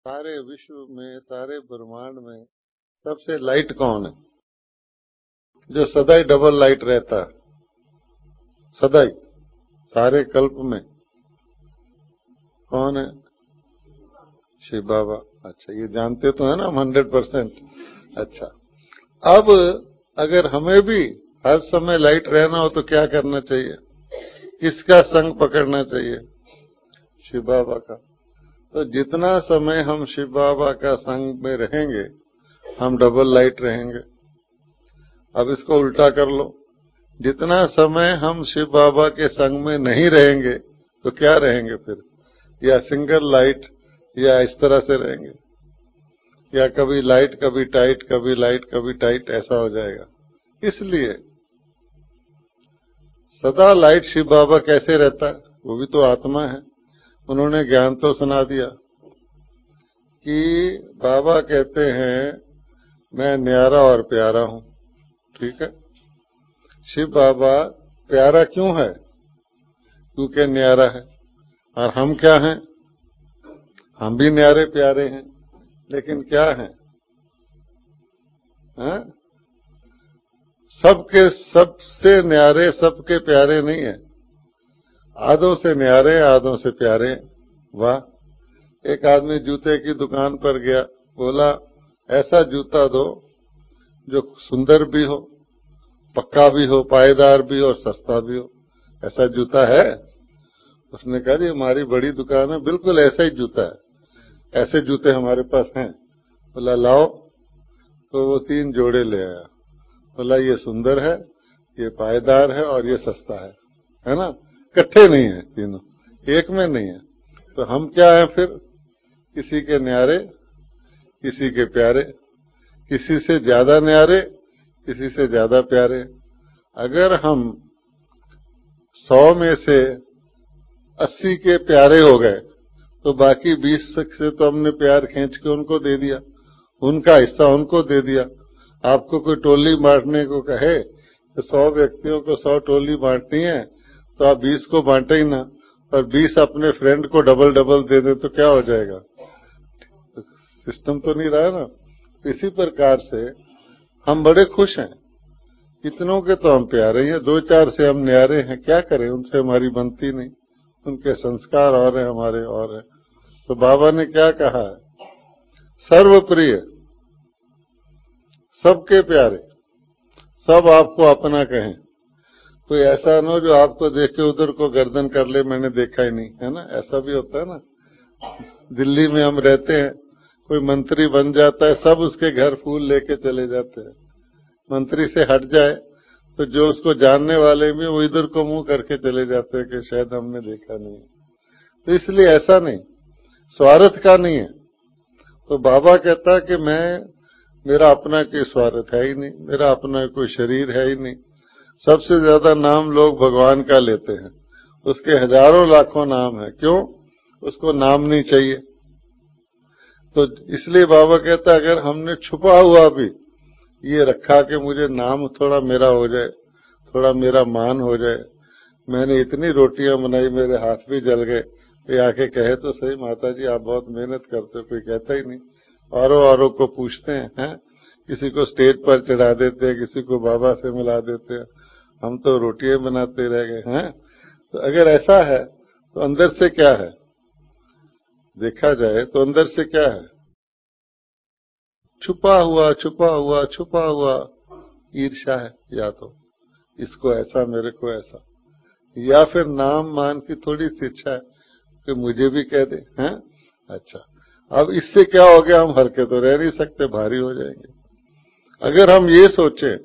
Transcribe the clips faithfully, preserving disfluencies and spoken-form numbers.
सारे विश्व में, सारे ब्रह्मांड में सबसे लाइट कौन है, जो सदाई डबल लाइट रहता है? सदाई सारे कल्प में कौन है? शिव बाबा। अच्छा, ये जानते तो है ना हम हंड्रेड परसेंट। अच्छा, अब अगर हमें भी हर समय लाइट रहना हो तो क्या करना चाहिए? किसका संग पकड़ना चाहिए? शिव बाबा का। तो जितना समय हम शिव बाबा का संग में रहेंगे हम डबल लाइट रहेंगे। अब इसको उल्टा कर लो, जितना समय हम शिव बाबा के संग में नहीं रहेंगे तो क्या रहेंगे फिर? या सिंगल लाइट, या इस तरह से रहेंगे, या कभी लाइट कभी टाइट, कभी लाइट कभी टाइट, ऐसा हो जाएगा। इसलिए सदा लाइट शिव बाबा कैसे रहता है? वो भी तो आत्मा है। उन्होंने ज्ञान तो सुना दिया कि बाबा कहते हैं मैं न्यारा और प्यारा हूं। ठीक है, शिव बाबा प्यारा क्यों है? क्योंकि न्यारा है। और हम क्या हैं? हम भी न्यारे प्यारे हैं, लेकिन क्या हैं? हाँ? सबके सबसे न्यारे, सबके प्यारे नहीं है। आधों से न्यारे, आधों से प्यारे। वाह! एक आदमी जूते की दुकान पर गया, बोला ऐसा जूता दो जो सुंदर भी हो, पक्का भी हो, पायदार भी हो और सस्ता भी हो। ऐसा जूता है? उसने कहा जी हमारी बड़ी दुकान है, बिल्कुल ऐसा ही जूता है, ऐसे जूते हमारे पास हैं। बोला लाओ, तो वो तीन जोड़े ले आया। बोला ये सुंदर है, ये पायदार है और ये सस्ता है, है ना? इकट्ठे नहीं है तीनों, एक में नहीं है। तो हम क्या है फिर? किसी के न्यारे, किसी के प्यारे, किसी से ज्यादा न्यारे, किसी से ज्यादा प्यारे। अगर हम सौ में से अस्सी के प्यारे हो गए तो बाकी बीस से तो हमने प्यार खींच के उनको दे दिया, उनका हिस्सा उनको दे दिया। आपको कोई टोली बांटने को कहे तो सौ व्यक्तियों को सौ टोली बांटनी है तो आप बीस को बांटे ही ना, और बीस अपने फ्रेंड को डबल डबल दे दे तो क्या हो जाएगा? तो सिस्टम तो नहीं रहा ना। इसी प्रकार से हम बड़े खुश हैं, इतनों के तो हम प्यारे हैं, दो चार से हम न्यारे हैं। क्या करें, उनसे हमारी बनती नहीं, उनके संस्कार और हैं, हमारे और हैं। तो बाबा ने क्या कहा है? सर्वप्रिय, सबके प्यारे, सब आपको अपना कहें। कोई ऐसा न हो जो आपको देख के उधर को गर्दन कर ले, मैंने देखा ही नहीं, है ना? ऐसा भी होता है ना। दिल्ली में हम रहते हैं, कोई मंत्री बन जाता है, सब उसके घर फूल लेके चले जाते हैं। मंत्री से हट जाए तो जो उसको जानने वाले भी वो इधर को मुंह करके चले जाते हैं कि शायद हमने देखा नहीं। तो इसलिए ऐसा नहीं, स्वार्थ का नहीं है। तो बाबा कहता है कि मैं, मेरा अपना कोई स्वार्थ है ही नहीं, मेरा अपना कोई शरीर है ही नहीं। सबसे ज्यादा नाम लोग भगवान का लेते हैं, उसके हजारों लाखों नाम है। क्यों? उसको नाम नहीं चाहिए। तो इसलिए बाबा कहता है अगर हमने छुपा हुआ भी ये रखा कि मुझे नाम थोड़ा मेरा हो जाए, थोड़ा मेरा मान हो जाए, मैंने इतनी रोटियां बनाई मेरे हाथ भी जल गए, ये आके कहे तो सही माता जी आप बहुत मेहनत करते हो। कोई कहता ही नहीं। औरों औरों को पूछते हैं, हैं? किसी को स्टेज पर चढ़ा देते हैं, किसी को बाबा से मिला देते हैं, हम तो रोटियां बनाते रह गए हैं। तो अगर ऐसा है तो अंदर से क्या है? देखा जाए तो अंदर से क्या है? छुपा हुआ छुपा हुआ छुपा हुआ ईर्ष्या है, या तो इसको ऐसा मेरे को ऐसा, या फिर नाम मान की थोड़ी सी इच्छा है कि मुझे भी कह दे, हैं? अच्छा, अब इससे क्या हो गया? हम हल्के तो रह नहीं सकते, भारी हो जाएंगे। अगर हम ये सोचें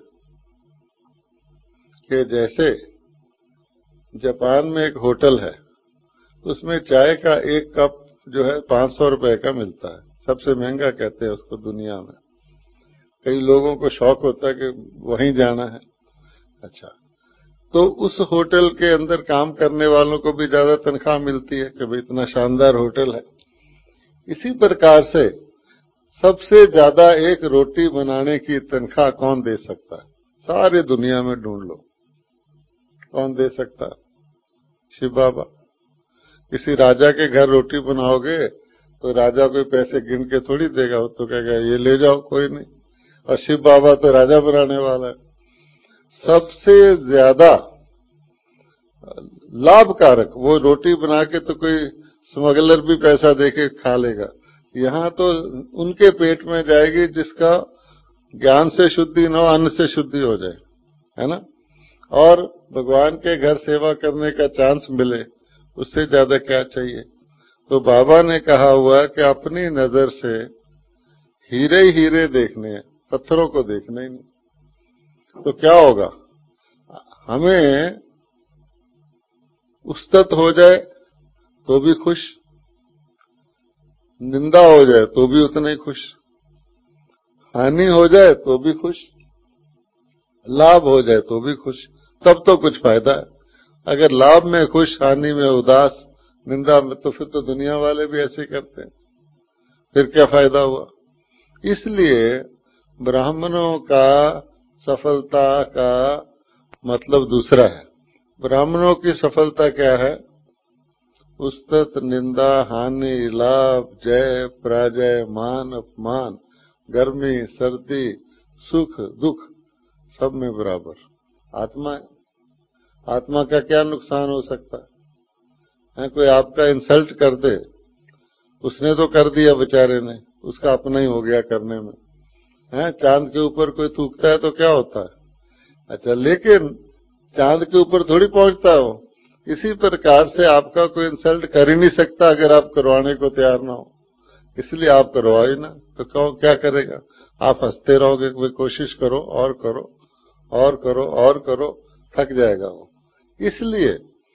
कि जैसे जापान में एक होटल है, उसमें चाय का एक कप जो है पांच सौ रुपए का मिलता है, सबसे महंगा कहते हैं उसको दुनिया में। कई लोगों को शौक होता है कि वहीं जाना है। अच्छा, तो उस होटल के अंदर काम करने वालों को भी ज्यादा तनख्वाह मिलती है कि भाई इतना शानदार होटल है। इसी प्रकार से सबसे ज्यादा एक रोटी बनाने की तनख्वाह कौन दे सकता है? सारी दुनिया में ढूंढ लो, कौन दे सकता? शिव बाबा। किसी राजा के घर रोटी बनाओगे तो राजा कोई पैसे गिन के थोड़ी देगा, वो तो कहेगा ये ले जाओ कोई नहीं। और शिव बाबा तो राजा बनाने वाला है। सबसे ज्यादा लाभकारक वो रोटी बना के तो कोई स्मगलर भी पैसा देके खा लेगा, यहाँ तो उनके पेट में जाएगी जिसका ज्ञान से शुद्धि न हो, अन्न से शुद्धि हो जाए, है ना। और भगवान के घर सेवा करने का चांस मिले, उससे ज्यादा क्या चाहिए। तो बाबा ने कहा हुआ कि अपनी नजर से हीरे ही हीरे देखने हैं, पत्थरों को देखना ही नहीं। तो क्या होगा, हमें उस्तत हो जाए तो भी खुश, निंदा हो जाए तो भी उतना ही खुश, हानि हो जाए तो भी खुश, लाभ हो जाए तो भी खुश, तब तो कुछ फायदा है। अगर लाभ में खुश, हानि में उदास, निंदा में, तो फिर तो दुनिया वाले भी ऐसे करते हैं, फिर क्या फायदा हुआ। इसलिए ब्राह्मणों का सफलता का मतलब दूसरा है। ब्राह्मणों की सफलता क्या है, उस्तत, निंदा, हानि, लाभ, जय, पराजय, मान, अपमान, गर्मी, सर्दी, सुख, दुख, सब में बराबर आत्मा है। आत्मा का क्या नुकसान हो सकता है, कोई आपका इंसल्ट कर दे, उसने तो कर दिया बेचारे ने, उसका अपना ही हो गया करने में, है। चांद के ऊपर कोई थूकता है तो क्या होता है, अच्छा, लेकिन चांद के ऊपर थोड़ी पहुंचता हो। इसी प्रकार से आपका कोई इंसल्ट कर ही नहीं सकता अगर आप करवाने को तैयार ना हो, इसलिए आप करवाओ ही ना। तो कहो क्या करेगा, आप हंसते रहोगे, कोई कोशिश करो और करो और करो और करो, थक जाएगा वो। इसलिए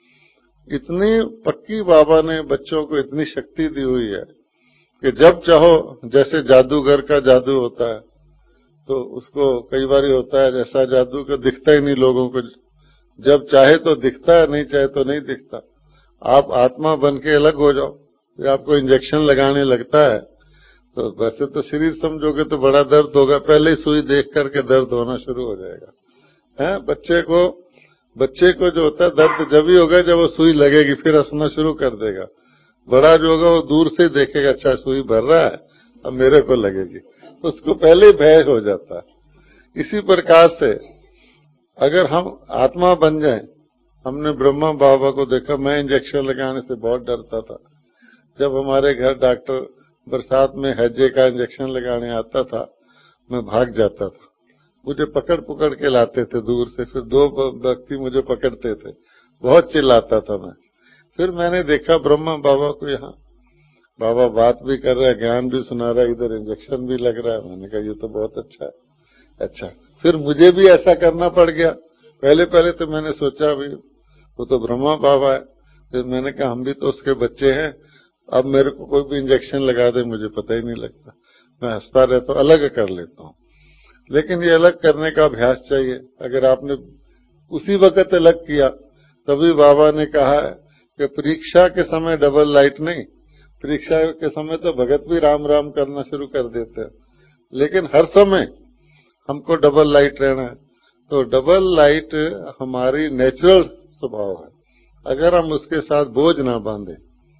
इतनी पक्की बाबा ने बच्चों को इतनी शक्ति दी हुई है कि जब चाहो, जैसे जादूगर का जादू होता है तो उसको कई बार होता है जैसा जादू का दिखता ही नहीं लोगों को, जब चाहे तो दिखता है, नहीं चाहे तो नहीं दिखता। आप आत्मा बन के अलग हो जाओ, आपको इंजेक्शन लगाने लगता है तो वैसे तो शरीर समझोगे तो बड़ा दर्द होगा, पहले ही सुई देख करके दर्द होना शुरू हो जाएगा, है। बच्चे को बच्चे को जो होता है दर्द जब ही होगा जब वो सुई लगेगी, फिर हंसना शुरू कर देगा। बड़ा जो होगा वो दूर से देखेगा, अच्छा सुई भर रहा है, अब मेरे को लगेगी, उसको पहले ही भय हो जाता है। इसी प्रकार से अगर हम आत्मा बन जाएं, हमने ब्रह्मा बाबा को देखा, मैं इंजेक्शन लगाने से बहुत डरता था। जब हमारे घर डॉक्टर बरसात में हैजे का इंजेक्शन लगाने आता था, मैं भाग जाता था, मुझे पकड़ पकड़ के लाते थे दूर से, फिर दो व्यक्ति मुझे पकड़ते थे, बहुत चिल्लाता था मैं। फिर मैंने देखा ब्रह्मा बाबा को, यहाँ बाबा बात भी कर रहा है, ज्ञान भी सुना रहा है, इधर इंजेक्शन भी लग रहा है। मैंने कहा ये तो बहुत अच्छा है। अच्छा, फिर मुझे भी ऐसा करना पड़ गया। पहले पहले तो मैंने सोचा भी वो तो ब्रह्मा बाबा है, फिर मैंने कहा हम भी तो उसके बच्चे हैं, अब मेरे को कोई भी इंजेक्शन लगा दे मुझे पता ही नहीं लगता, मैं हंसता रहता हूँ, अलग कर लेता हूँ। लेकिन ये अलग करने का अभ्यास चाहिए। अगर आपने उसी वक्त अलग किया, तभी बाबा ने कहा है कि परीक्षा के समय डबल लाइट नहीं, परीक्षा के समय तो भगत भी राम राम करना शुरू कर देते हैं, लेकिन हर समय हमको डबल लाइट रहना है। तो डबल लाइट हमारी नेचुरल स्वभाव है, अगर हम उसके साथ बोझ ना बांधे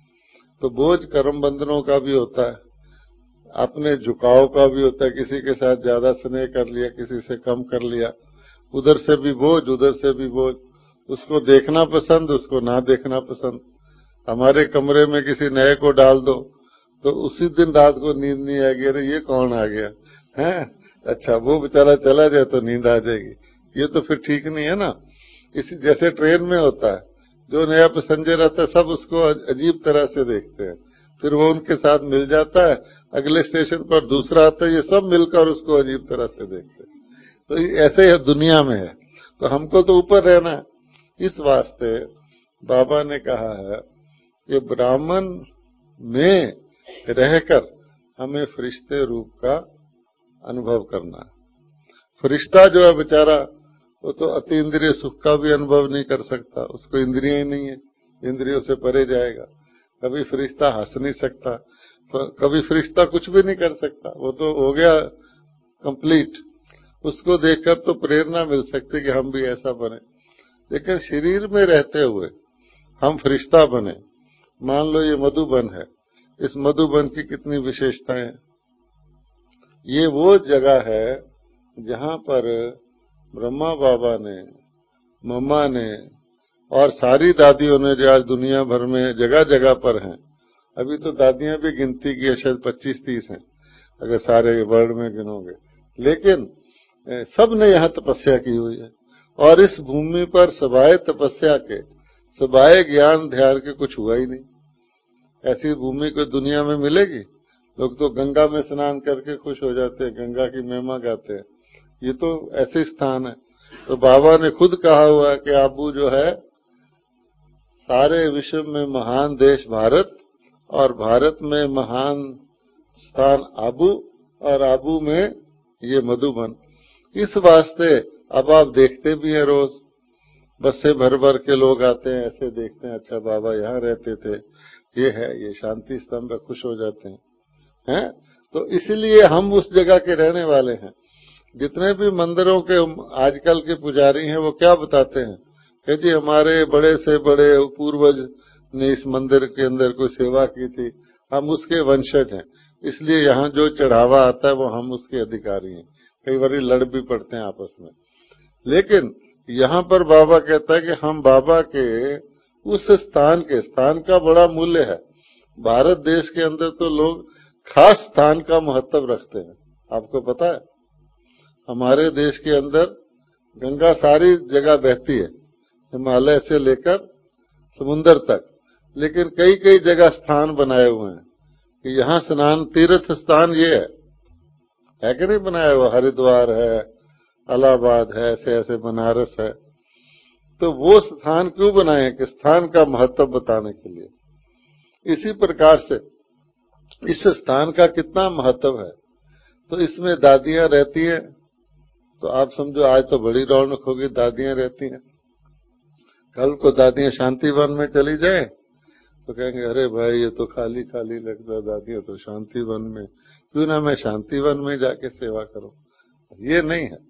तो बोझ कर्म बंधनों का भी होता है, अपने झुकाव का भी होता है, किसी के साथ ज्यादा स्नेह कर लिया, किसी से कम कर लिया, उधर से भी बोझ उधर से भी बोझ, उसको देखना पसंद उसको ना देखना पसंद। हमारे कमरे में किसी नए को डाल दो तो उसी दिन रात को नींद नहीं आएगी, अरे ये कौन आ गया है, अच्छा वो बेचारा चला जाए तो नींद आ जाएगी, ये तो फिर ठीक नहीं है ना। इसी जैसे ट्रेन में होता है, जो नया पैसेंजर आता है सब उसको अजीब तरह से देखते हैं, फिर वो उनके साथ मिल जाता है, अगले स्टेशन पर दूसरा आता है, ये सब मिलकर उसको अजीब तरह से देखते हैं। तो ऐसे ही दुनिया में है, तो हमको तो ऊपर रहना है। इस वास्ते बाबा ने कहा है कि ब्राह्मण में रहकर हमें फरिश्ते रूप का अनुभव करना है। फरिश्ता जो है बेचारा वो तो अति इंद्रिय सुख का भी अनुभव नहीं कर सकता, उसको इंद्रिय ही नहीं है, इंद्रियों से परे जाएगा। कभी फरिश्ता हंस नहीं सकता, कभी फरिश्ता कुछ भी नहीं कर सकता, वो तो हो गया कंप्लीट। उसको देखकर तो प्रेरणा मिल सकती कि हम भी ऐसा बने। लेकिन शरीर में रहते हुए हम फरिश्ता बने, मान लो ये मधुबन है, इस मधुबन की कितनी विशेषताएं हैं। ये वो जगह है जहां पर ब्रह्मा बाबा ने, मम्मा ने और सारी दादियों ने जो आज दुनिया भर में जगह जगह पर हैं, अभी तो दादियां भी गिनती की शायद पच्चीस तीस हैं अगर सारे वर्ल्ड में गिनोगे, लेकिन सब ने यहाँ तपस्या की हुई है। और इस भूमि पर सवाए तपस्या के, सवाए ज्ञान ध्यान के कुछ हुआ ही नहीं। ऐसी भूमि को दुनिया में मिलेगी? लोग तो गंगा में स्नान करके खुश हो जाते हैं, गंगा की महिमा गाते हैं। ये तो ऐसे स्थान है। तो बाबा ने खुद कहा हुआ है कि आबू जो है सारे विश्व में महान देश भारत, और भारत में महान स्थान आबू, और आबू में ये मधुबन। इस वास्ते अब आप देखते भी हैं रोज बस से भर भर के लोग आते हैं, ऐसे देखते हैं, अच्छा बाबा यहाँ रहते थे, ये है, ये शांति स्तंभ है, खुश हो जाते हैं हैं। तो इसलिए हम उस जगह के रहने वाले हैं। जितने भी मंदिरों के आजकल के पुजारी हैं वो क्या बताते हैं कि जी हमारे बड़े से बड़े पूर्वज ने इस मंदिर के अंदर कोई सेवा की थी, हम उसके वंशज हैं, इसलिए यहाँ जो चढ़ावा आता है वो हम उसके अधिकारी हैं। कई बार लड़ भी पड़ते हैं आपस में। लेकिन यहाँ पर बाबा कहता है कि हम बाबा के उस स्थान के, स्थान का बड़ा मूल्य है। भारत देश के अंदर तो लोग खास स्थान का महत्व रखते हैं। आपको पता है हमारे देश के अंदर गंगा सारी जगह बहती है, हिमालय से लेकर समुन्द्र तक, लेकिन कई कई जगह स्थान बनाए हुए हैं कि यहाँ स्नान तीर्थ स्थान ये है, है कि नहीं बनाया हुआ? हरिद्वार है, इलाहाबाद है, ऐसे ऐसे बनारस है। तो वो स्थान क्यों बनाए? कि स्थान का महत्व बताने के लिए। इसी प्रकार से इस स्थान का कितना महत्व है। तो इसमें दादियां रहती हैं, तो आप समझो आज तो बड़ी रौनक होगी, दादियां रहती हैं। कल को दादियां शांतिवन में चली जाए तो कहेंगे अरे भाई ये तो खाली खाली लगता है, दादियां तो शांतिवन में, क्यों ना मैं शांतिवन में जाके सेवा करूं। ये नहीं है।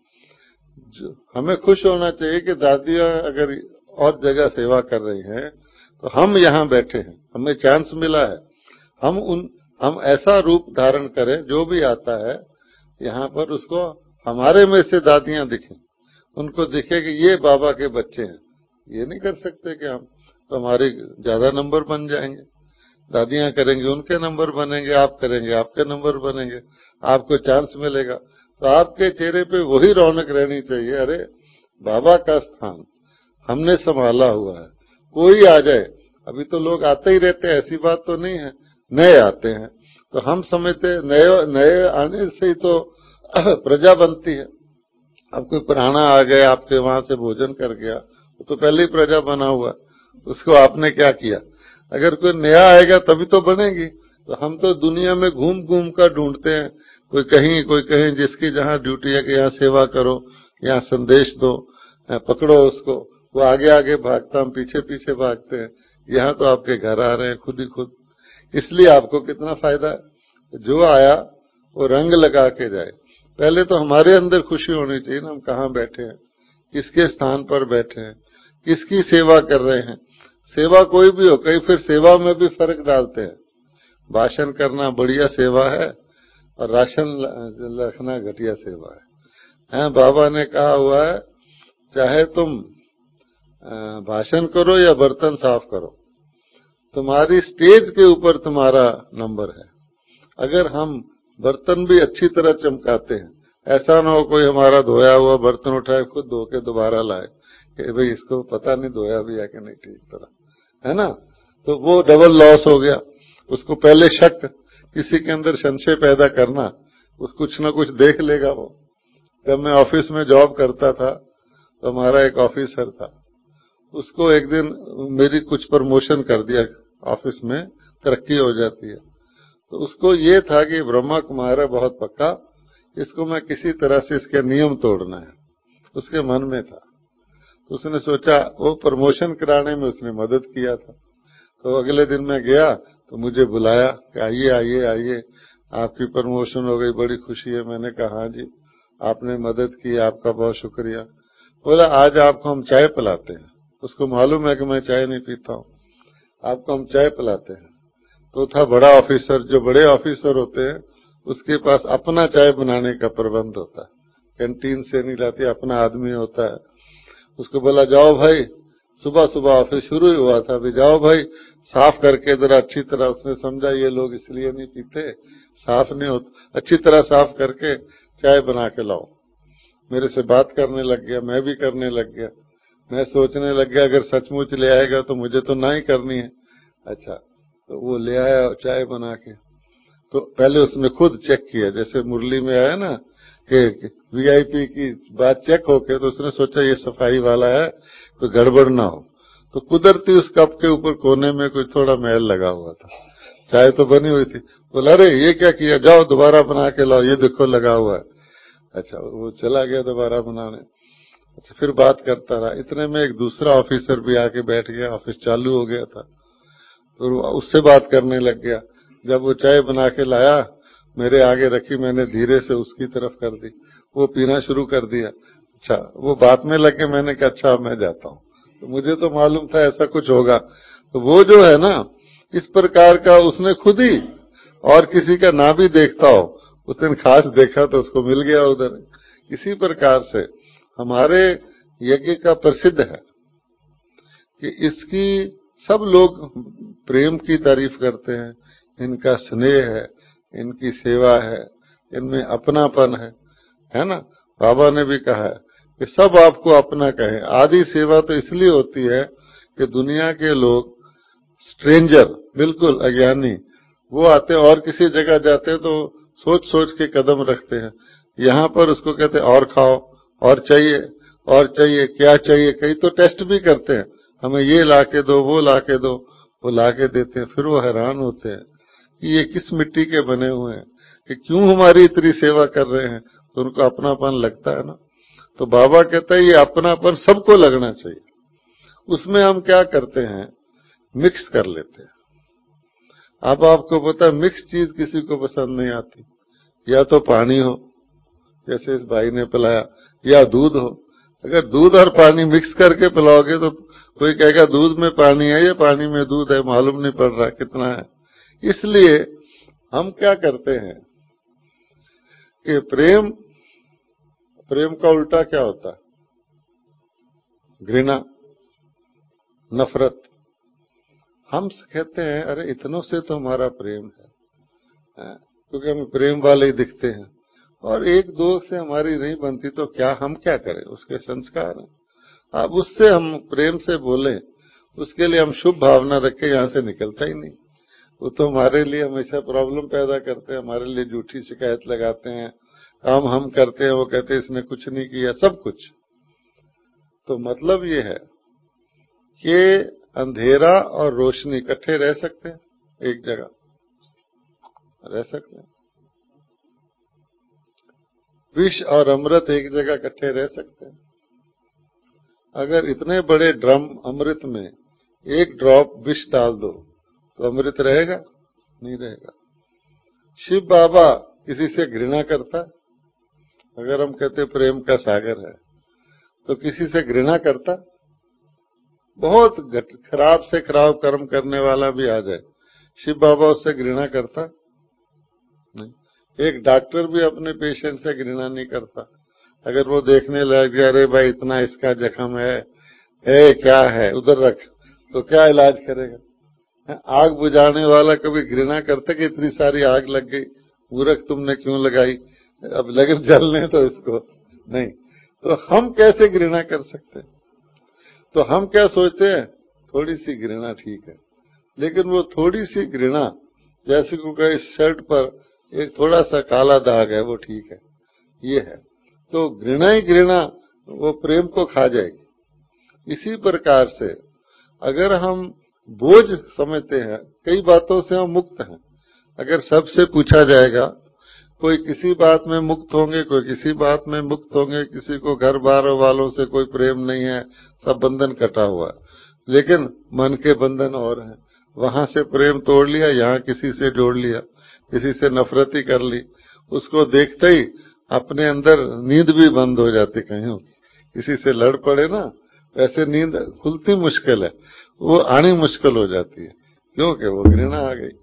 जो हमें खुश होना चाहिए कि दादियां अगर और जगह सेवा कर रही हैं तो हम यहाँ बैठे हैं, हमें चांस मिला है, हम उन हम ऐसा रूप धारण करें जो भी आता है यहाँ पर उसको हमारे में से दादियां दिखें, उनको दिखे कि ये बाबा के बच्चे हैं। ये नहीं कर सकते कि हम तो हमारे ज्यादा नंबर बन जाएंगे, दादियां करेंगे उनके नंबर बनेंगे, आप करेंगे आपके नंबर बनेंगे, आपको चांस मिलेगा। तो आपके चेहरे पे वही रौनक रहनी चाहिए, अरे बाबा का स्थान हमने संभाला हुआ है। कोई आ जाए, अभी तो लोग आते ही रहते हैं, ऐसी बात तो नहीं है, नए आते हैं, तो हम समझते नए नए आने से ही तो प्रजा बनती है। अब कोई पुराना आ गया, आपके वहां से भोजन कर गया, वो तो पहले ही प्रजा बना हुआ, उसको आपने क्या किया? अगर कोई नया आएगा तभी तो बनेगी। तो हम तो दुनिया में घूम घूम कर ढूंढते हैं, कोई कहीं कोई कहीं, जिसकी जहां ड्यूटी है कि यहाँ सेवा करो, यहाँ संदेश दो, पकड़ो उसको, वो आगे आगे भागता, हम पीछे पीछे भागते हैं। यहाँ तो आपके घर आ रहे हैं खुद ही खुद, इसलिए आपको कितना फायदा है। जो आया वो रंग लगा के जाए। पहले तो हमारे अंदर खुशी होनी चाहिए ना, हम कहाँ बैठे हैं, किसके स्थान पर बैठे हैं, किसकी सेवा कर रहे हैं। सेवा कोई भी हो, कई फिर सेवा में भी फर्क डालते हैं। भाषण करना बढ़िया सेवा है और राशन रखना घटिया सेवा है। हैं, बाबा ने कहा हुआ है चाहे तुम भाषण करो या बर्तन साफ करो, तुम्हारी स्टेज के ऊपर तुम्हारा नंबर है। अगर हम बर्तन भी अच्छी तरह चमकाते हैं, ऐसा ना हो कोई हमारा धोया हुआ बर्तन उठाए खुद धो के दोबारा लाए कि भाई इसको पता नहीं धोया भी है कि नहीं ठीक तरह, है ना, तो वो डबल लॉस हो गया। उसको पहले शक, किसी के अंदर संशय पैदा करना, उस कुछ ना कुछ देख लेगा वो। जब मैं ऑफिस में जॉब करता था तो हमारा एक ऑफिसर था, उसको एक दिन मेरी कुछ प्रमोशन कर दिया, ऑफिस में तरक्की हो जाती है, तो उसको ये था कि ब्रह्मा कुमार है बहुत पक्का, इसको मैं किसी तरह से इसके नियम तोड़ना है, उसके मन में था। तो उसने सोचा, वो प्रमोशन कराने में उसने मदद किया था। तो अगले दिन मैं गया तो मुझे बुलाया कि आइए आइए आइए, आपकी प्रमोशन हो गई, बड़ी खुशी है। मैंने कहा हाँ जी, आपने मदद की, आपका बहुत शुक्रिया। बोला आज आपको हम चाय पिलाते हैं। उसको मालूम है कि मैं चाय नहीं पीता हूँ, आपको हम चाय पिलाते हैं। तो था बड़ा ऑफिसर, जो बड़े ऑफिसर होते हैं उसके पास अपना चाय बनाने का प्रबंध होता है, कैंटीन से नहीं लाती, अपना आदमी होता है। उसको बोला जाओ भाई, सुबह सुबह ऑफिस शुरू ही हुआ था, अभी जाओ भाई साफ करके जरा अच्छी तरह, उसने समझा ये लोग इसलिए नहीं पीते, साफ नहीं होता, अच्छी तरह साफ करके चाय बना के लाओ। मेरे से बात करने लग गया, मैं भी करने लग गया। मैं सोचने लग गया अगर सचमुच ले आएगा तो मुझे तो ना ही करनी है। अच्छा, तो वो ले आया चाय बना के। तो पहले उसने खुद चेक किया, जैसे मुरली में आया ना कि वीआईपी की बात चेक होके, तो उसने सोचा ये सफाई वाला है, कोई गड़बड़ ना हो। तो कुदरती उस कप के ऊपर कोने में कोई थोड़ा मैल लगा हुआ था, चाय तो बनी हुई थी। बोला अरे ये क्या किया, जाओ दोबारा बना के लाओ, ये देखो लगा हुआ है। अच्छा, वो चला गया दोबारा बनाने। अच्छा, फिर बात करता रहा। इतने में एक दूसरा ऑफिसर भी आके बैठ गया, ऑफिस चालू हो गया था, तो उससे बात करने लग गया। जब वो चाय बना के लाया, मेरे आगे रखी, मैंने धीरे से उसकी तरफ कर दी, वो पीना शुरू कर दिया। अच्छा, वो बात में लग के मैंने कहा अच्छा मैं जाता हूँ, तो मुझे तो मालूम था ऐसा कुछ होगा। तो वो जो है ना, इस प्रकार का उसने खुद ही, और किसी का ना भी देखता हो, उस दिन खास देखा तो उसको मिल गया उधर। इसी प्रकार से हमारे यज्ञ का प्रसिद्ध है कि इसकी सब लोग प्रेम की तारीफ करते हैं, इनका स्नेह है, इनकी सेवा है, इनमें अपनापन है, है ना। बाबा ने भी कहा है कि सब आपको अपना कहें। आदि सेवा तो इसलिए होती है कि दुनिया के लोग, स्ट्रेंजर, बिल्कुल अज्ञानी, वो आते हैं और किसी जगह जाते हैं तो सोच सोच के कदम रखते हैं। यहाँ पर उसको कहते हैं और खाओ, और चाहिए, और चाहिए, क्या चाहिए, कई तो टेस्ट भी करते हैं, हमें ये लाके दो, वो लाके दो, वो लाके देते हैं। फिर वो हैरान होते हैं कि ये किस मिट्टी के बने हुए हैं, कि क्यों हमारी इतनी सेवा कर रहे हैं। तो उनको अपनापन लगता है ना। तो बाबा कहता है ये अपनापन सबको लगना चाहिए। उसमें हम क्या करते हैं, मिक्स कर लेते हैं। अब आपको पता है मिक्स चीज किसी को पसंद नहीं आती, या तो पानी हो जैसे इस भाई ने पिलाया, या दूध हो। अगर दूध और पानी मिक्स करके पिलाओगे तो कोई कहेगा दूध में पानी है या पानी में दूध है, मालूम नहीं पड़ रहा कितना है। इसलिए हम क्या करते हैं कि प्रेम, प्रेम का उल्टा क्या होता है, घृणा, नफरत। हम कहते हैं अरे इतनों से तो हमारा प्रेम है, क्योंकि हमें प्रेम वाले ही दिखते हैं, और एक दो से हमारी नहीं बनती तो क्या, हम क्या करें, उसके संस्कार हैं। अब उससे हम प्रेम से बोलें, उसके लिए हम शुभ भावना रखें, यहां से निकलता ही नहीं। वो तो हमारे लिए हमेशा प्रॉब्लम पैदा करते हैं, हमारे लिए झूठी शिकायत लगाते हैं, काम हम करते हैं वो कहते हैं इसने कुछ नहीं किया, सब कुछ। तो मतलब ये है कि अंधेरा और रोशनी इकट्ठे रह सकते हैं, एक जगह रह सकते हैं। विष और अमृत एक जगह इकट्ठे रह सकते हैं। अगर इतने बड़े ड्रम अमृत में एक ड्रॉप विष डाल दो तो अमृत रहेगा, नहीं रहेगा। शिव बाबा किसी से घृणा करता, अगर हम कहते प्रेम का सागर है तो किसी से घृणा करता, बहुत खराब से खराब कर्म करने वाला भी आ जाए, शिव बाबा उससे घृणा करता नहीं। एक डॉक्टर भी अपने पेशेंट से घृणा नहीं करता। अगर वो देखने लग गया अरे भाई इतना इसका जख्म है, ए क्या है उधर रख, तो क्या इलाज करेगा। आग बुझाने वाला कभी घृणा करता कि इतनी सारी आग लग गई, मूर्ख तुमने क्यों लगाई, अब लगन जलने तो इसको नहीं। तो हम कैसे घृणा कर सकते हैं। तो हम क्या सोचते हैं, थोड़ी सी घृणा ठीक है, लेकिन वो थोड़ी सी घृणा, जैसे को इस शर्ट पर एक थोड़ा सा काला दाग है, वो ठीक है, ये है, तो घृणा ही घृणा वो प्रेम को खा जाएगी। इसी प्रकार से अगर हम बोझ समझते हैं, कई बातों से हम मुक्त हैं। अगर सबसे पूछा जाएगा, कोई किसी बात में मुक्त होंगे, कोई किसी बात में मुक्त होंगे, किसी को घर बार वालों से कोई प्रेम नहीं है, सब बंधन कटा हुआ है। लेकिन मन के बंधन और हैं, वहां से प्रेम तोड़ लिया, यहाँ किसी से जोड़ लिया, किसी से नफरत ही कर ली, उसको देखते ही अपने अंदर नींद भी बंद हो जाती। कहीं किसी से लड़ पड़े ना, वैसे नींद खुलती मुश्किल है, वो आनी मुश्किल हो जाती है, क्योंकि वो घृणा आ गई।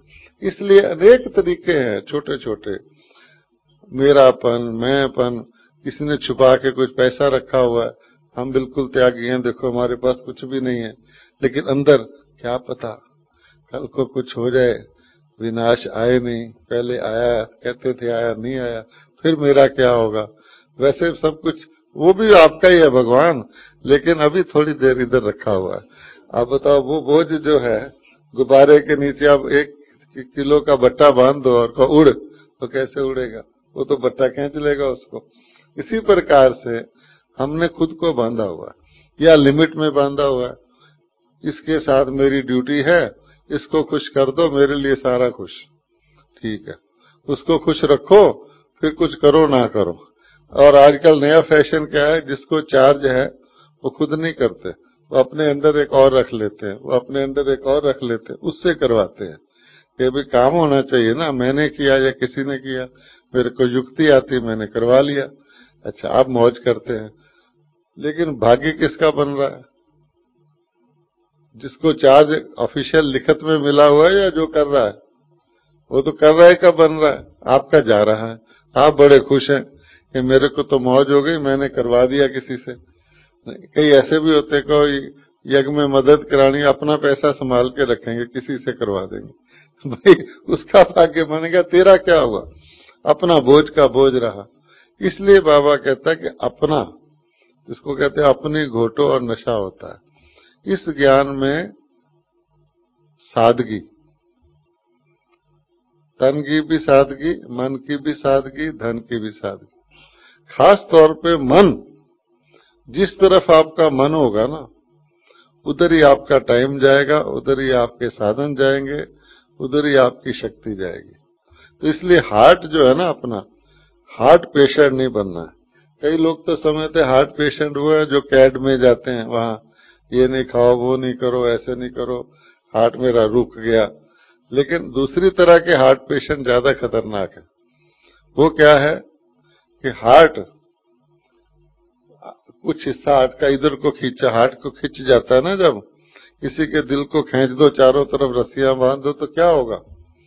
इसलिए अनेक तरीके हैं छोटे छोटे, मेरापन, मैंपन, किसी ने छुपा के कुछ पैसा रखा हुआ है, हम बिल्कुल त्यागी हैं, देखो हमारे पास कुछ भी नहीं है, लेकिन अंदर क्या पता कल को कुछ हो जाए, विनाश आए नहीं, पहले आया कहते थे आया नहीं आया, फिर मेरा क्या होगा। वैसे सब कुछ वो भी आपका ही है भगवान, लेकिन अभी थोड़ी देर इधर रखा हुआ है। आप बताओ वो बोझ जो है गुब्बारे के नीचे आप एक किलो का बट्टा बांध दो और को उड़, तो कैसे उड़ेगा, वो तो बट्टा खींच लेगा उसको। इसी प्रकार से हमने खुद को बांधा हुआ या लिमिट में बांधा हुआ, इसके साथ मेरी ड्यूटी है, इसको खुश कर दो, मेरे लिए सारा खुश, ठीक है, उसको खुश रखो, फिर कुछ करो ना करो। और आजकल नया फैशन क्या है, जिसको चार्ज है वो खुद नहीं करते, वो अपने अंदर एक और रख लेते हैं, वो अपने अंदर एक और रख लेते हैं, उससे करवाते हैं कि भी काम होना चाहिए ना, मैंने किया या किसी ने किया, मेरे को युक्ति आती मैंने करवा लिया, अच्छा आप मौज करते हैं। लेकिन भाग्य किसका बन रहा है, जिसको चार्ज ऑफिशियल लिखत में मिला हुआ है या जो कर रहा है, वो तो कर रहा है का बन रहा है, आपका जा रहा है। आप बड़े खुश हैं कि मेरे को तो मौज हो गई, मैंने करवा दिया किसी से। कई ऐसे भी होते कोई यज्ञ में मदद करानी, अपना पैसा संभाल के रखेंगे, किसी से करवा देंगे, भाई उसका भाग्य बनेगा, तेरा क्या हुआ, अपना बोझ का बोझ रहा। इसलिए बाबा कहता है कि अपना, जिसको कहते हैं अपनी घोटो और नशा होता है, इस ज्ञान में सादगी, तन की भी सादगी, मन की भी सादगी, धन की भी सादगी। खास तौर पे मन, जिस तरफ आपका मन होगा ना, उधर ही आपका टाइम जाएगा, उधर ही आपके साधन जाएंगे, उधर ही आपकी शक्ति जाएगी। तो इसलिए हार्ट जो है ना अपना, हार्ट पेशेंट नहीं बनना है। कई लोग तो समझते हार्ट पेशेंट हुआ है जो कैड में जाते हैं, वहां ये नहीं खाओ, वो नहीं करो, ऐसे नहीं करो, हार्ट मेरा रुक गया। लेकिन दूसरी तरह के हार्ट पेशेंट ज्यादा खतरनाक है। वो क्या है कि हार्ट, कुछ हिस्सा हार्ट का इधर को खींचा, हार्ट को खींच जाता है ना, जब किसी के दिल को खींच दो, चारों तरफ रस्सियां बांध दो, तो क्या होगा,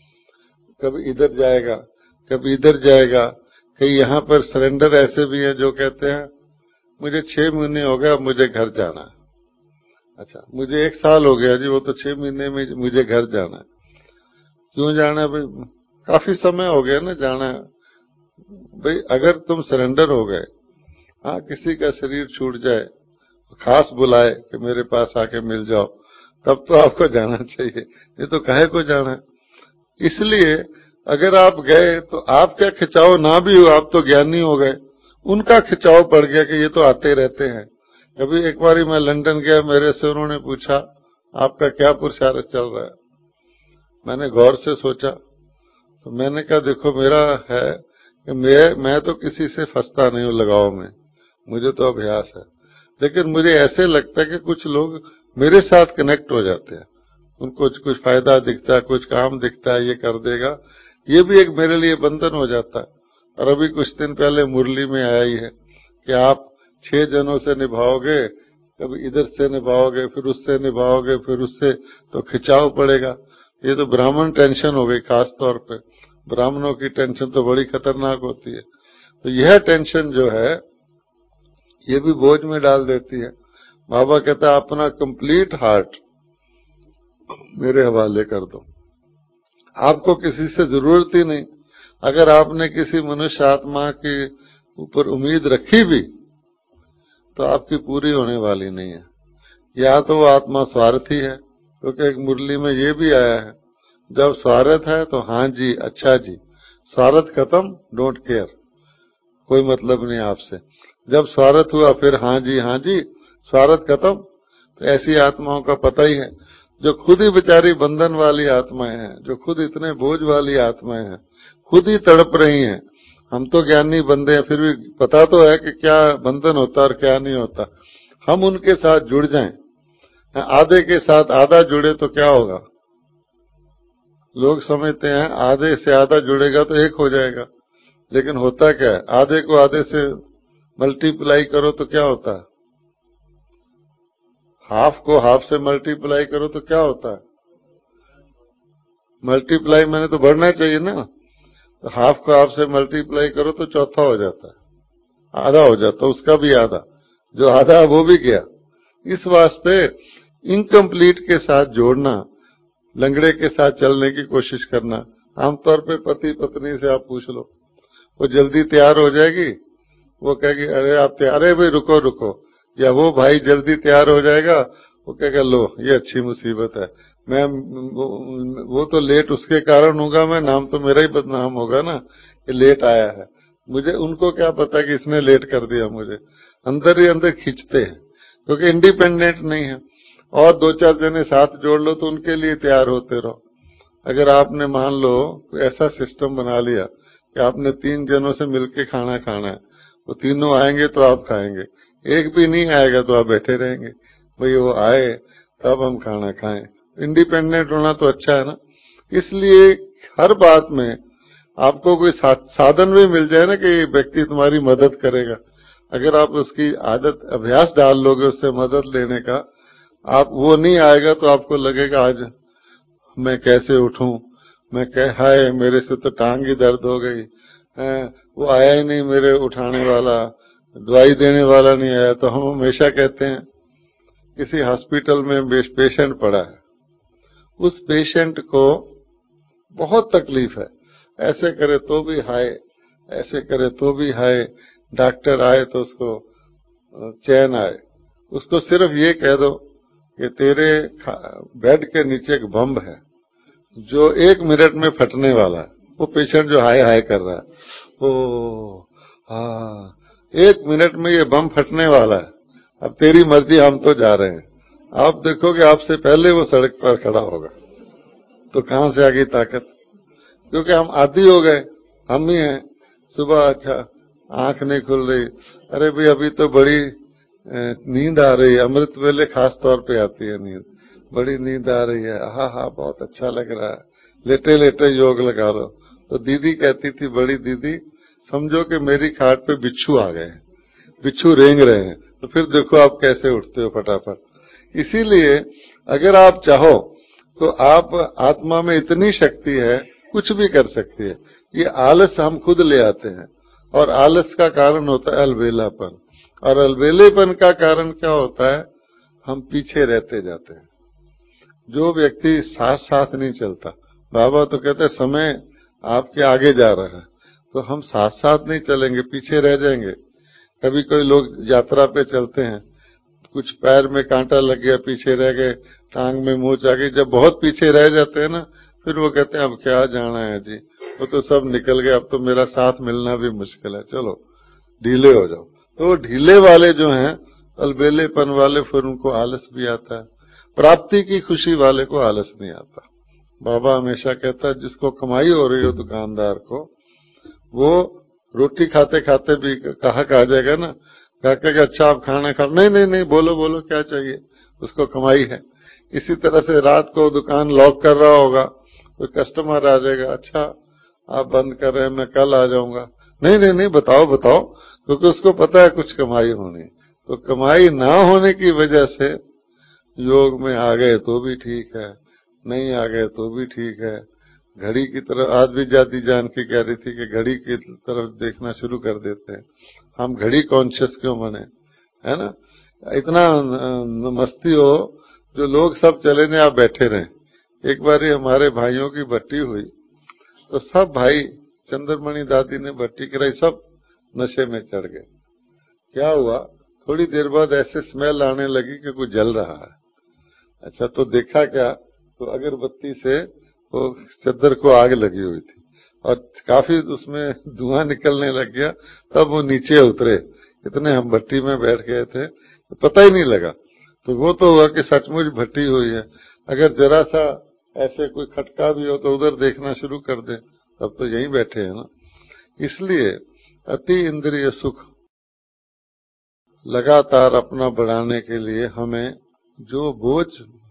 कभी इधर जाएगा, कभी इधर जाएगा। कई यहाँ पर सरेंडर ऐसे भी हैं जो कहते हैं मुझे छह महीने हो गए, अब मुझे घर जाना है। अच्छा, मुझे एक साल हो गया जी, वो तो छह महीने में मुझे घर जाना है। क्यों जाना है भाई, काफी समय हो गया ना जाना है। भाई अगर तुम सरेंडर हो गए, हाँ किसी का शरीर छूट जाए, खास बुलाए कि मेरे पास आके मिल जाओ, तब तो आपको जाना चाहिए, ये तो काहे को जाना है। इसलिए अगर आप गए तो आपका खिंचाव ना भी हो, आप तो ज्ञानी हो गए, उनका खिंचाव पड़ गया कि ये तो आते रहते हैं। कभी एक बारी मैं लंदन गया, मेरे से उन्होंने पूछा आपका क्या पुरुषार्थ चल रहा है। मैंने गौर से सोचा, तो मैंने कहा देखो मेरा है कि मैं मैं तो किसी से फंसता नहीं हूं लगाव में, मुझे तो अभ्यास है। लेकिन मुझे ऐसे लगता है कि कुछ लोग मेरे साथ कनेक्ट हो जाते हैं, उनको कुछ फायदा दिखता है, कुछ काम दिखता है, ये कर देगा, ये भी एक मेरे लिए बंधन हो जाता है। और अभी कुछ दिन पहले मुरली में आया ही है कि आप छह जनों से निभाओगे, कभी इधर से निभाओगे, फिर उससे निभाओगे, फिर उससे, तो खिंचाव पड़ेगा। ये तो ब्राह्मण टेंशन हो गई, खास तौर पे ब्राह्मणों की टेंशन तो बड़ी खतरनाक होती है। तो यह टेंशन जो है ये भी बोझ में डाल देती है। बाबा कहता है अपना कंप्लीट हार्ट मेरे हवाले कर दो, आपको किसी से जरूरत ही नहीं। अगर आपने किसी मनुष्य आत्मा के ऊपर उम्मीद रखी भी तो आपकी पूरी होने वाली नहीं है। या तो वो आत्मा स्वार्थी है, क्योंकि एक मुरली में ये भी आया है, जब स्वार्थ है तो हाँ जी अच्छा जी, स्वार्थ खत्म डोंट केयर, कोई मतलब नहीं आपसे। जब स्वार्थ हुआ फिर हाँ जी हाँ जी, स्वार्थ खत्म। तो ऐसी आत्माओं का पता ही है जो खुद ही बेचारी बंधन वाली आत्माएं हैं, जो खुद इतने बोझ वाली आत्माएं हैं, खुद ही तड़प रही हैं। हम तो ज्ञानी बंदे हैं, फिर भी पता तो है कि क्या बंधन होता और क्या नहीं होता। हम उनके साथ जुड़ जाएं, आधे के साथ आधा जुड़े तो क्या होगा। लोग समझते हैं आधे से आधा जुड़ेगा तो एक हो जाएगा, लेकिन होता क्या है, आधे को आधे से मल्टीप्लाई करो तो क्या होता है, हाफ को हाफ से मल्टीप्लाई करो तो क्या होता है, मल्टीप्लाई मैंने तो बढ़ना चाहिए ना, तो हाफ को हाफ से मल्टीप्लाई करो तो चौथा हो जाता है, आधा हो जाता, उसका भी आधा, जो आधा वो भी गया। इस वास्ते इनकम्प्लीट के साथ जोड़ना, लंगड़े के साथ चलने की कोशिश करना। आमतौर पे पति पत्नी से आप पूछ लो, वो जल्दी तैयार हो जाएगी, वो कहेगी अरे आप तैयार, अरे भाई रुको रुको, या वो भाई जल्दी तैयार हो जाएगा, वो कहेगा लो ये अच्छी मुसीबत है, मैं वो, वो तो लेट उसके कारण होगा, मैं नाम तो मेरा ही बदनाम होगा ना, ये लेट आया है। मुझे उनको क्या पता कि इसने लेट कर दिया, मुझे अंदर ही अंदर खींचते हैं क्योंकि इंडिपेंडेंट नहीं है। और दो चार जने साथ जोड़ लो तो उनके लिए तैयार होते रहो। अगर आपने मान लो ऐसा सिस्टम बना लिया कि आपने तीन जनों से मिलके खाना खाना है, वो तीनों आएंगे तो आप खाएंगे, एक भी नहीं आएगा तो आप बैठे रहेंगे, भाई वो आए तब हम खाना खाएं। इंडिपेंडेंट होना तो अच्छा है ना। इसलिए हर बात में आपको कोई सा, साधन भी मिल जाए ना कि व्यक्ति तुम्हारी मदद करेगा, अगर आप उसकी आदत अभ्यास डाल लोगे उससे मदद लेने का, आप वो नहीं आएगा तो आपको लगेगा आज मैं कैसे उठूं, मैं कह हाय मेरे से तो टांग ही दर्द हो गई, वो आया ही नहीं मेरे उठाने वाला, दवाई देने वाला नहीं आया। तो हम हमेशा कहते हैं किसी हॉस्पिटल में पेशेंट पड़ा है, उस पेशेंट को बहुत तकलीफ है, ऐसे करे तो भी हाय, ऐसे करे तो भी हाय, डॉक्टर आए तो उसको चैन आए। उसको सिर्फ ये कह दो कि तेरे बेड के नीचे एक बम है जो एक मिनट में फटने वाला है, वो पेशेंट जो हाय हाय कर रहा है, ओ हाँ एक मिनट में ये बम फटने वाला है, अब तेरी मर्जी हम तो जा रहे हैं। आप देखोगे आपसे पहले वो सड़क पर खड़ा होगा। तो कहां से आ गई ताकत? क्योंकि हम आदी हो गए, हम ही हैं। सुबह अच्छा आंख नहीं खुल रही, अरे भाई अभी तो बड़ी नींद आ रही है, अमृत वेले खास तौर पे आती है नींद, बड़ी नींद आ रही है, हा हा बहुत अच्छा लग रहा है, लेटे लेटे योग लगा लो। तो दीदी कहती थी, बड़ी दीदी, समझो कि मेरी खाट पे बिच्छू आ गए, बिच्छू रेंग रहे हैं, तो फिर देखो आप कैसे उठते हो फटाफट। इसीलिए अगर आप चाहो तो आप आत्मा में इतनी शक्ति है, कुछ भी कर सकती है। ये आलस हम खुद ले आते हैं, और आलस का कारण होता है अलबेलापन, और अलबेलेपन का कारण क्या होता है, हम पीछे रहते जाते हैं। जो व्यक्ति साथ साथ नहीं चलता, बाबा तो कहते हैं समय आपके आगे जा रहा है, तो हम साथ साथ नहीं चलेंगे, पीछे रह जाएंगे। कभी कोई लोग यात्रा पे चलते हैं, कुछ पैर में कांटा लग गया, पीछे रह गए, टांग में मोच आ गई, जब बहुत पीछे रह जाते हैं ना, फिर वो कहते हैं अब क्या जाना है जी, वो तो सब निकल गए, अब तो मेरा साथ मिलना भी मुश्किल है, चलो ढीले हो जाओ। तो ढीले वाले जो हैं, अलबेलेपन वाले, फिर उनको आलस भी आता है। प्राप्ति की खुशी वाले को आलस नहीं आता। बाबा हमेशा कहता है जिसको कमाई हो रही हो दुकानदार को, वो रोटी खाते खाते भी कहा कहा जाएगा ना, कहा अच्छा आप खाना खा, नहीं नहीं नहीं बोलो बोलो क्या चाहिए, उसको कमाई है। इसी तरह से रात को दुकान लॉक कर रहा होगा, कोई कस्टमर आ जाएगा, अच्छा आप बंद कर रहे हैं, मैं कल आ जाऊंगा, नहीं नहीं नहीं बताओ बताओ, क्योंकि उसको पता है कुछ कमाई होनी। तो कमाई ना होने की वजह से योग में आ गए तो भी ठीक है, नहीं आ गए तो भी ठीक है। घड़ी की तरफ आज भी जाती जान की कह रही थी कि घड़ी की तरफ देखना शुरू कर देते हैं, हम घड़ी कॉन्शियस क्यों बने, है ना। इतना मस्ती हो जो लोग सब चले ने आप बैठे रहे। एक बार हमारे भाइयों की भट्टी हुई तो सब भाई, चंद्रमणि दादी ने भट्टी कराई, सब नशे में चढ़ गए। क्या हुआ, थोड़ी देर बाद ऐसे स्मेल आने लगी कि कुछ जल रहा है। अच्छा तो देखा क्या, तो अगरबत्ती से वो चद्दर को आग लगी हुई थी और काफी उसमें धुआं निकलने लग गया। तब वो नीचे उतरे, इतने हम भट्टी में बैठ गए थे तो पता ही नहीं लगा। तो वो तो हुआ कि सचमुच भट्टी हुई है। अगर जरा सा ऐसे कोई खटका भी हो तो उधर देखना शुरू कर दे, तब तो यहीं बैठे हैं ना। इसलिए अति इंद्रिय सुख लगातार अपना बढ़ाने के लिए हमें जो बोझ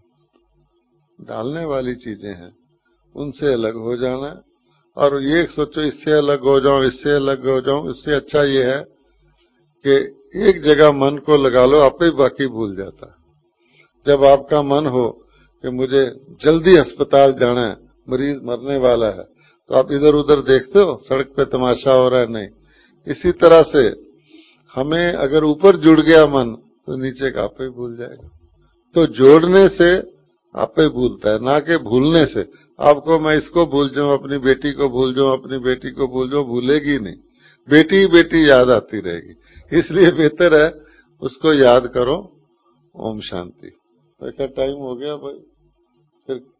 डालने वाली चीजें हैं उनसे अलग हो जाना, और ये सोचो इससे अलग हो जाऊं, इससे अलग हो जाऊं, इससे अच्छा ये है कि एक जगह मन को लगा लो, आप ही बाकी भूल जाता है। जब आपका मन हो कि मुझे जल्दी अस्पताल जाना है, मरीज मरने वाला है तो आप इधर उधर देखते हो, सड़क पे तमाशा हो रहा है, नहीं। इसी तरह से हमें अगर ऊपर जुड़ गया मन तो नीचे का आपे भूल जाएगा। तो जोड़ने से आपे भूलता है, ना कि भूलने से। आपको मैं इसको भूल जाऊं, अपनी बेटी को भूल जाऊं, अपनी बेटी को भूल जाऊं, भूलेगी नहीं, बेटी बेटी याद आती रहेगी। इसलिए बेहतर है उसको याद करो। ओम शांति। तो टाइम हो गया भाई, फिर